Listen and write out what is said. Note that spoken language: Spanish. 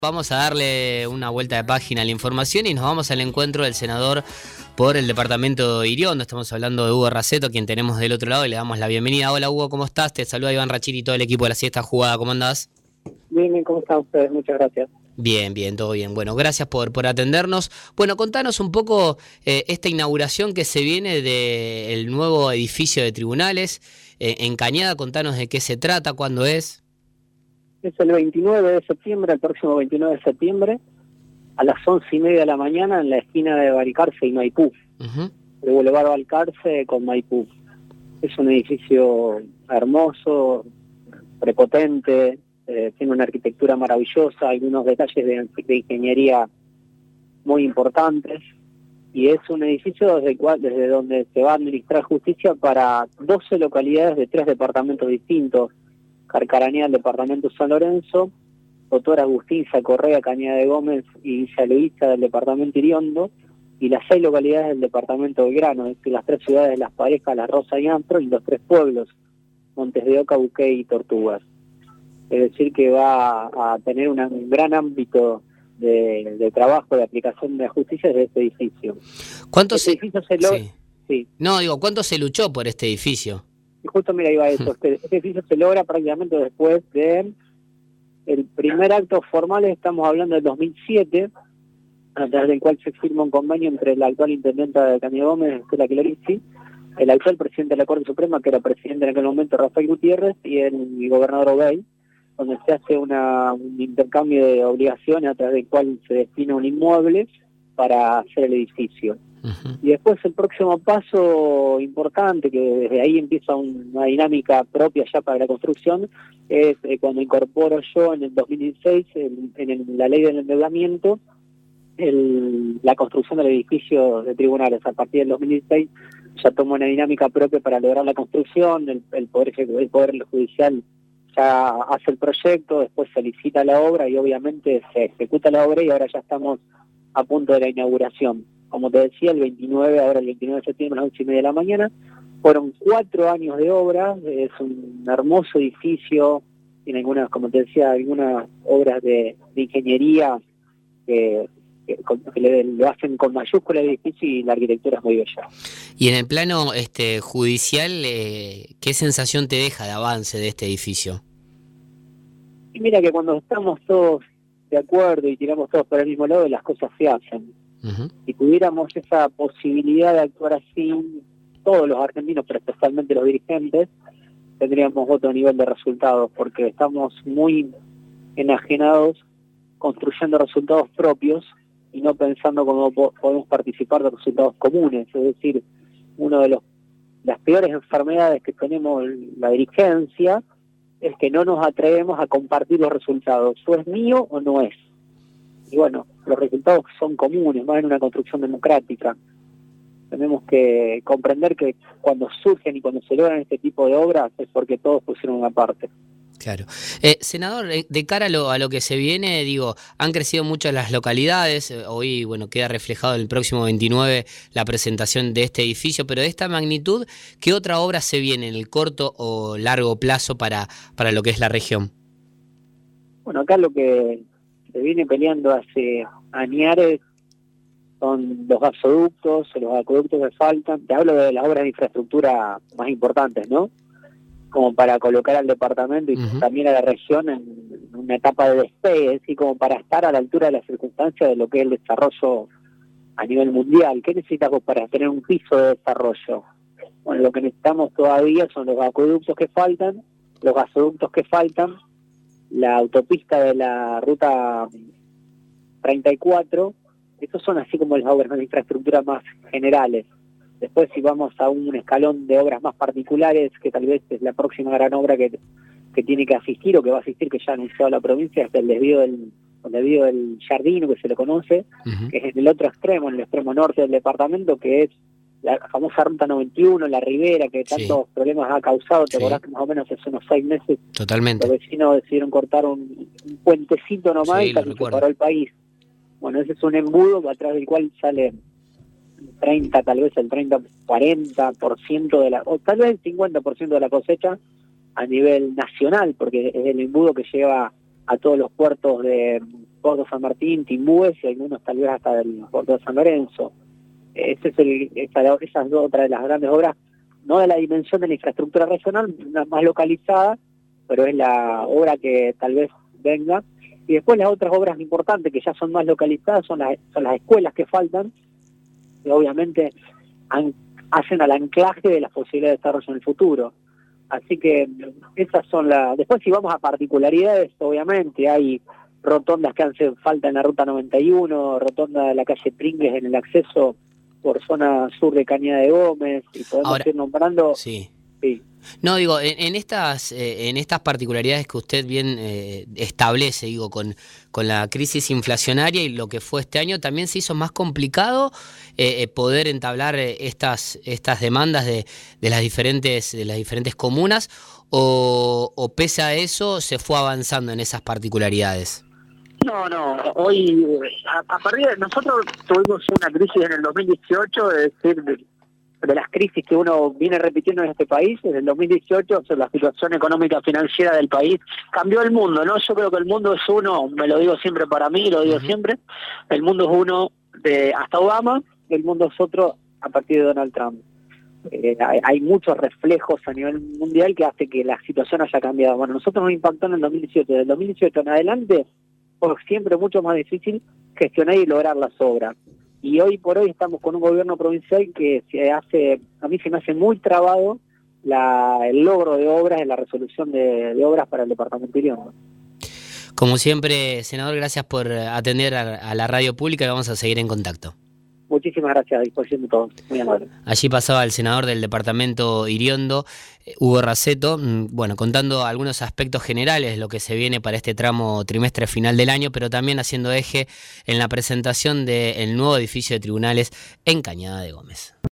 Vamos a darle una vuelta de página a la información y nos vamos al encuentro del senador por el departamento de Iriondo. Estamos hablando de Hugo Raceto, quien tenemos del otro lado, y le damos la bienvenida. Hola Hugo, ¿cómo estás? Te saluda Iván Rachiri y todo el equipo de la Siesta Jugada. ¿Cómo andás? Bien, ¿cómo están ustedes? Muchas gracias. Bien, todo bien. Bueno, gracias por atendernos. Bueno, contanos un poco esta inauguración que se viene del nuevo edificio de tribunales en Cañada. Contanos de qué se trata, cuándo es. Es el 29 de septiembre, el próximo 29 de septiembre, a las 11:30 de la mañana, en la esquina de Balcarce y Maipú, de Boulevard Balcarce con Maipú. Es un edificio hermoso, prepotente, tiene una arquitectura maravillosa, algunos detalles de ingeniería muy importantes, y es un edificio desde donde se va a administrar justicia para 12 localidades de 3 departamentos distintos: Carcarañá, el departamento San Lorenzo; Doctor Agustín, Correa, Cañada de Gómez y Villa Luisa, del departamento Iriondo; y las 6 localidades del departamento Belgrano, es decir, las 3 ciudades de Las Parejas, La Rosa y Antro, y los 3 pueblos, Montes de Oca, Buqué y Tortugas. Es decir, que va a tener un gran ámbito de trabajo, de aplicación de la justicia desde este edificio. ¿Cuánto este edificio se logra... Sí. No, ¿cuánto se luchó por este edificio? Y justo, mira, iba a eso. Este edificio se logra prácticamente después de el primer acto formal. Estamos hablando del 2007, a través del cual se firma un convenio entre la actual intendenta de Cañada Gómez, Estela Clerici, el actual presidente de la Corte Suprema, que era presidente en aquel momento, Rafael Gutiérrez, y el gobernador Obey, donde se hace un intercambio de obligaciones a través del cual se destina un inmueble para hacer el edificio. Y después el próximo paso importante, que desde ahí empieza una dinámica propia ya para la construcción, es cuando incorporo yo en el 2016, en la ley del endeudamiento, la construcción del edificio de tribunales. A partir del 2016 ya toma una dinámica propia para lograr la construcción. El Poder Judicial ya hace el proyecto, después se licita la obra y obviamente se ejecuta la obra, y ahora ya estamos a punto de la inauguración. Como te decía, el 29 de septiembre a las 11:30 de la mañana. Fueron 4 años de obra, es un hermoso edificio, tiene algunas, como te decía, algunas obras de ingeniería que lo hacen con mayúscula el edificio, y la arquitectura es muy bella. Y en el plano judicial, ¿qué sensación te deja de avance de este edificio? Y mira que cuando estamos todos de acuerdo y tiramos todos para el mismo lado, las cosas se hacen. Si tuviéramos esa posibilidad de actuar así, todos los argentinos, pero especialmente los dirigentes, tendríamos otro nivel de resultados, porque estamos muy enajenados construyendo resultados propios y no pensando cómo podemos participar de resultados comunes. Es decir, una de las peores enfermedades que tenemos la dirigencia es que no nos atrevemos a compartir los resultados. ¿O es mío o no es? Y bueno, los resultados son comunes, más en una construcción democrática. Tenemos que comprender que cuando surgen y cuando se logran este tipo de obras es porque todos pusieron una parte. Claro. Senador, de cara a lo que se viene, digo, han crecido mucho las localidades. Hoy, bueno, queda reflejado el próximo 29 la presentación de este edificio, pero de esta magnitud, ¿qué otra obra se viene en el corto o largo plazo para lo que es la región? Bueno, acá lo que se viene peleando hace años son los gasoductos, los acueductos que faltan. Te hablo de las obras de infraestructura más importantes, ¿no? Como para colocar al departamento y también a la región en una etapa de despegue, así como para estar a la altura de las circunstancias de lo que es el desarrollo a nivel mundial. ¿Qué necesitamos para tener un piso de desarrollo? Bueno, lo que necesitamos todavía son los acueductos que faltan, los gasoductos que faltan, la autopista de la ruta 34. Estos son así como las obras de infraestructura más generales. Después, si vamos a un escalón de obras más particulares, que tal vez es la próxima gran obra que tiene que asistir o que va a asistir, que ya ha anunciado la provincia, es el desvío del Jardino, que se lo conoce, que es en el otro extremo, en el extremo norte del departamento, que es la famosa ruta 91, la Ribera, que tantos problemas ha causado. Te acordás que más o menos hace unos 6 meses Totalmente. Los vecinos decidieron cortar un puentecito nomás, y casi se paró el país. Bueno, ese es un embudo a través del cual sale 30, tal vez el 30-40% de la, o tal vez el 50% de la cosecha a nivel nacional, porque es el embudo que lleva a todos los puertos de Puerto San Martín, Timbúes y algunos tal vez hasta del puerto de San Lorenzo. Esa es otra de las grandes obras, no de la dimensión de la infraestructura regional, una más localizada, pero es la obra que tal vez venga. Y después las otras obras importantes que ya son más localizadas son las escuelas que faltan, que obviamente hacen al anclaje de las posibilidades de desarrollo en el futuro. Así que esas son las... Después si vamos a particularidades, obviamente hay rotondas que hacen falta en la Ruta 91, rotonda de la calle Pringles en el acceso por zona sur de Cañada de Gómez, y podemos ir nombrando... Sí. Sí. No, digo, en estas particularidades que usted bien establece, digo, con la crisis inflacionaria y lo que fue este año, ¿también se hizo más complicado poder entablar estas demandas de las diferentes comunas, o pese a eso se fue avanzando en esas particularidades? No, hoy, a partir de... Nosotros tuvimos una crisis en el 2018, es decir, de las crisis que uno viene repitiendo en este país. Desde el 2018, la situación económica financiera del país cambió el mundo, ¿no? Yo creo que el mundo es uno, me lo digo siempre para mí, lo digo siempre, el mundo es uno hasta Obama, el mundo es otro a partir de Donald Trump. Hay muchos reflejos a nivel mundial que hace que la situación haya cambiado. Bueno, nosotros nos impactó en el 2018, del 2018 en adelante fue siempre mucho más difícil gestionar y lograr las obras. Y hoy por hoy estamos con un gobierno provincial que a mí se me hace muy trabado el logro de obras, de la resolución de obras para el departamento de Iriondo. Como siempre, senador, gracias por atender a la radio pública y vamos a seguir en contacto. Muchísimas gracias, a disposición de todos. Muy amable. Allí pasaba el senador del departamento Iriondo, Hugo Raceto, bueno, contando algunos aspectos generales de lo que se viene para este tramo trimestre final del año, pero también haciendo eje en la presentación del nuevo edificio de tribunales en Cañada de Gómez.